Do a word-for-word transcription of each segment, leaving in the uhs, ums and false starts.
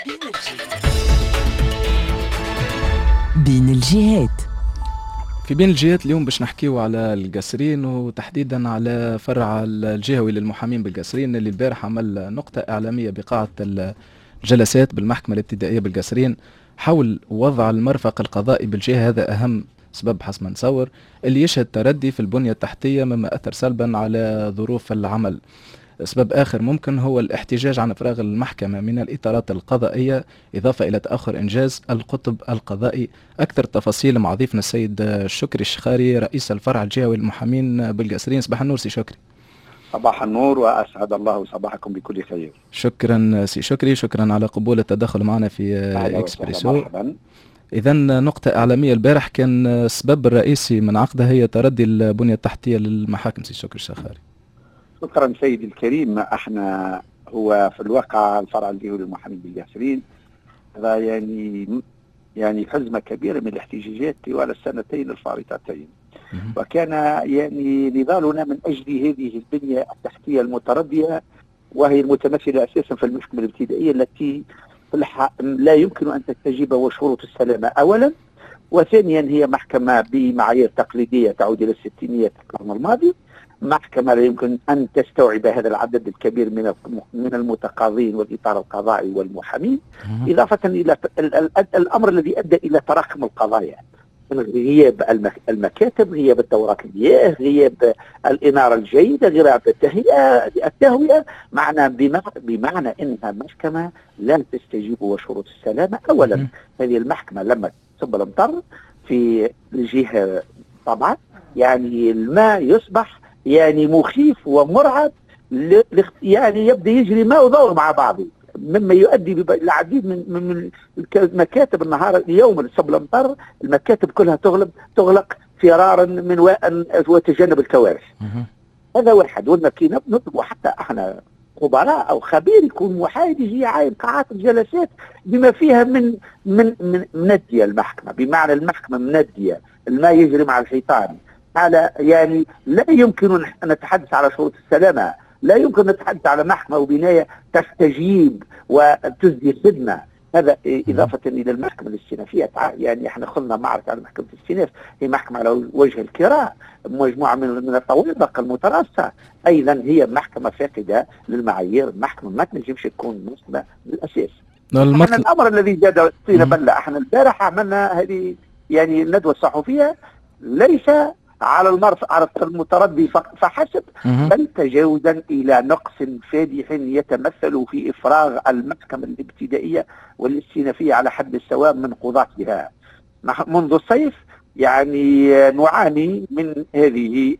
بين الجهات. في بين الجهات اليوم باش نحكيو على القصرين وتحديدا على فرع الجهوي للمحامين بالقصرين اللي البارح عمل نقطة إعلامية بقاعة الجلسات بالمحكمة الابتدائية بالقصرين حول وضع المرفق القضائي بالجهة. هذا أهم سبب حسب ما نتصور اللي يشهد تردي في البنية التحتية مما أثر سلبا على ظروف العمل. سبب آخر ممكن هو الاحتجاج عن إفراغ المحكمة من الإطارات القضائية إضافة إلى تأخر إنجاز القطب القضائي. أكثر تفاصيل مع ضيفنا السيد شكري الشخاري رئيس الفرع الجهوي للمحامين بالقصرين. صباح النور سي شكري. صباح النور وأسعد الله صباحكم بكل خير. شكرا سي شكري، شكرا على قبول التدخل معنا في إكسبريسو. إذا نقطة إعلامية البارح كان السبب الرئيسي من عقدها هي تردي البنية التحتية للمحاكم. سي شكري الشخاري. شكرا سيدي الكريم. احنا هو في الواقع الفرع الجهوي للمحامين بالقصرين هذا يعني يعني حزمة كبيرة من الاحتجاجات طوال السنتين الفارطتين، وكان يعني نضالنا من أجل هذه البنية التحتية المتردية، وهي المتمثلة أساسا في المحكمة الابتدائية التي لا يمكن أن تستجيب وشروط السلامة أولا، وثانيا هي محكمة بمعايير تقليدية تعود إلى الستينيات القرن الماضي، محكمة لا يمكن أن تستوعب هذا العدد الكبير من من المتقاضين والإطار القضائي والمحامين، إضافة إلى الأمر الذي أدى إلى تراكم القضايا، غياب المكاتب، غياب الدورات المياه، غياب الإنارة الجيدة، غياب التهيئة التهوية، معنى بمعنى أنها محكمة لا تستجيب وشروط السلامة. أولا هذه المحكمة لما تصب الأمطار في الجهة طبعا يعني الماء يصبح يعني مخيف ومرعب، يعني يبدأ يجري ماء ودور مع بعضه، مما يؤدي العديد من من المكاتب النهار اليوم صب الامطار المكاتب كلها تغلق تغلق فرارا من وتجنب الكوارث. هذا واحد. والماكينه نطلب حتى احنا خبراء او خبير يكون محايد يجي يعاين قاعات الجلسات بما فيها من من من منديه المحكمه، بمعنى المحكمه منديه، الماء يجري مع الحيطان، على يعني لا يمكن ان نتحدث على شروط السلامه، لا يمكن ان نتحدث على محكمه وبنايه تستجيب وتسدي خدمه. هذا اضافه الى المحكمه الاستئنافيه، يعني احنا خلنا معركه على محكمه الاستئناف، هي محكمه على وجه الكراء، مجموعه من من الطوابق المتراصه، ايضا هي محكمه فاقده للمعايير، محكمه ما تنجمش تكون مسلمه بالاساس. احنا الامر الذي جاد فينا بله، احنا البارح عملنا هذه يعني الندوه الصحفيه ليس على المرفق على المتردي فحسب، بل تجاوزا الى نقص فادح يتمثل في افراغ المحكمه الابتدائيه والاستئنافيه على حد السواء من قضاتها. منذ الصيف يعني نعاني من هذه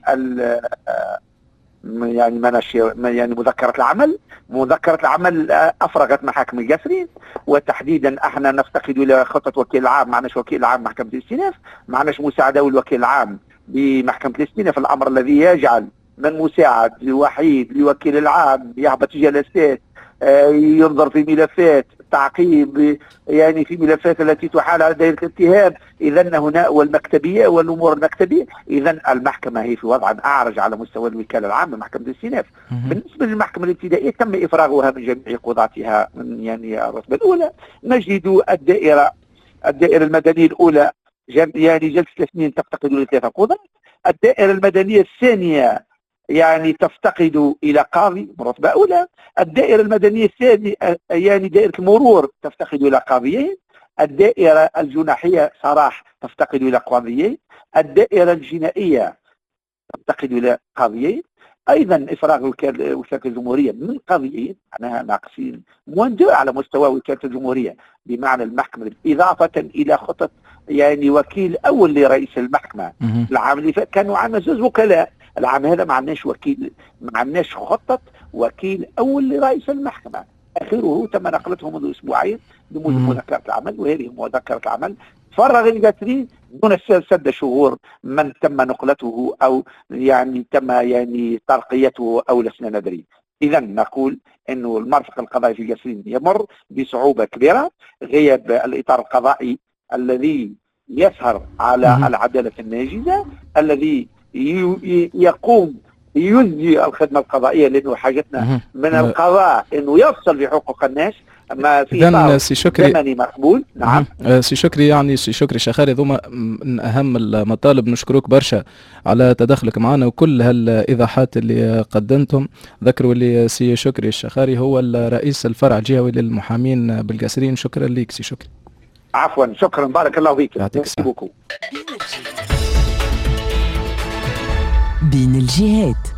يعني مناشير يعني مذكره العمل، مذكره العمل افرغت محاكم القصرين، وتحديدا احنا نفتقد الى خطه وكيل العام، معناش وكيل عام محكمه الاستئناف، معناش مساعده والوكيل العام بمحكمة الاستئناف، الأمر الذي يجعل من مساعد لوحيد لوكيل العام يهبط جلسات، ينظر في ملفات تعقيب يعني في ملفات التي تحال على دائرة الاتهام، إذا هنا والمكتبية والأمور المكتبية، إذا المحكمة هي في وضع أعرج على مستوى الوكالة العامة محكمة الاستئناف. بالنسبة للمحكمة الابتدائية تم إفراغها من جميع قضاتها من يعني الرتبة الأولى. نجد الدائرة الدائرة المدنية الأولى يعني جلسة الاثنين تفتقد إلى ثلاثة قضاة، الدائرة المدنية الثانية يعني تفتقد إلى قاضي مرتبة أولى، الدائرة المدنية الثانية يعني دائرة المرور تفتقد إلى قاضيين، الدائرة الجناحية صراح تفتقد إلى قاضيين، الدائرة الجنائية تفتقد إلى قاضيين، أيضا إفراغ وكالة الجمهورية من قاضيين، معناها ناقصين موندو على مستوى وكالة الجمهورية بمعنى المحكمة، إضافة إلى خطط يعني وكيل أول لرئيس المحكمة. العام اللي فات كانوا عندنا زوج وكلاء، العام هذا ما عندناش وكيل، ما عندناش خطة وكيل أول لرئيس المحكمة، آخره تم نقلته منذ أسبوعين بموجب مذكرة العمل، وهذه مذكرة العمل فرغ القصرين دون سد شهور من تم نقلته أو يعني تم يعني ترقيته أو لسنا ندري. إذا نقول أنه المرفق القضائي في القصرين يمر بصعوبة كبيرة، غياب الإطار القضائي الذي يسهر على العدالة الناجزة، الذي يقوم يجزي الخدمة القضائية، لأنه حاجتنا من القضاء أنه يفصل في حقوق الناس، اما في إذن سي شكري زمني مقبول. نعم سي شكري، يعني سي شكري شخاري، ذوما من اهم المطالب. نشكروك برشا على تدخلك معنا وكل هالايضاحات اللي قدمتم. ذكروا لي سي شكري الشخاري هو رئيس الفرع الجهوي للمحامين بالقصرين. شكرا لك سي شكري. عفوا، شكرا، بارك الله فيك. يعطيك الصحة. بين الجهات.